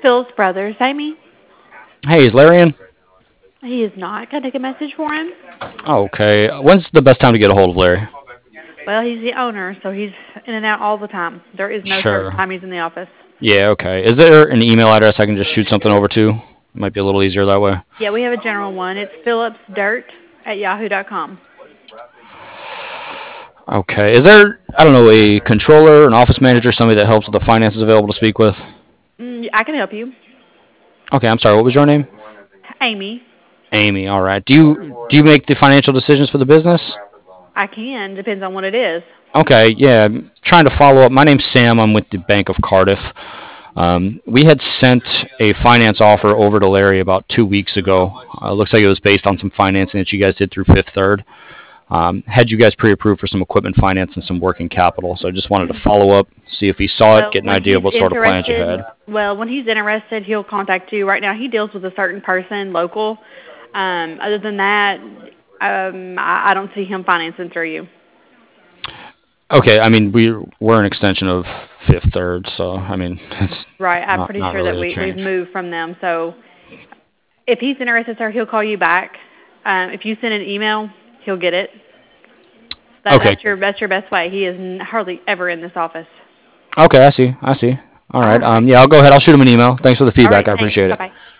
Phil's Brothers. Amy? Hey, is Larry in? He is not. Can I take a message for him? Okay. When's the best time to get a hold of Larry? Well, he's the owner, so he's in and out all the time. There is no certain Sure. time he's in the office. Yeah, okay. Is there an email address I can just shoot something over to? Might be a little easier that way. Yeah, we have a general one. It's phillipsdirt@yahoo.com. Okay. Is there, I don't know, a controller, an office manager, somebody that helps with the finances available to speak with? I can help you. Okay, I'm sorry. What was your name? Amy, Amy. All right. Do you make the financial decisions for the business? I can. Depends on what it is. Okay. Yeah. I'm trying to follow up. My name's Sam. I'm with the Bank of Cardiff. We had sent a finance offer over to Larry about 2 weeks ago. Looks like it was based on some financing that you guys did through Fifth Third. Had you guys pre-approved for some equipment finance and some working capital. So I just wanted to follow up, see if he saw it, Well, get an when idea he's of what sort of plans you interested, had. well, when he's interested, he'll contact you. Right now, he deals with a certain person, local. Other than that, I don't see him financing through you. Okay, I mean we're an extension of Fifth Third, so I mean it's Right. I'm not pretty not sure that really a we've change. moved from them. So if he's interested, sir, he'll call you back. If you send an email, he'll get it. Okay, That's your best way. He is hardly ever in this office. okay, I see. All All right. right. Yeah, I'll go ahead. I'll shoot him an email. Thanks for the All feedback. right. I Thanks. appreciate Bye it. bye.